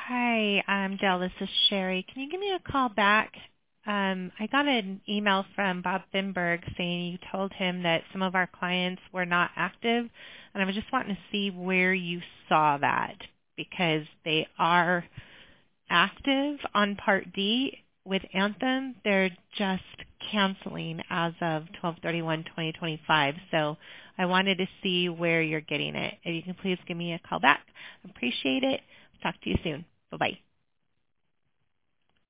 Hi, Dell. This is Sherry. Can you give me a call back? I got an email from Bob Finberg saying you told him that some of our clients were not active, and I was just wanting to see where you saw that because they are active on Part D with Anthem. They're just canceling as of 12/31/2025. So I wanted to see where you're getting it. If you can please give me a call back. Appreciate it. Talk to you soon. Bye-bye.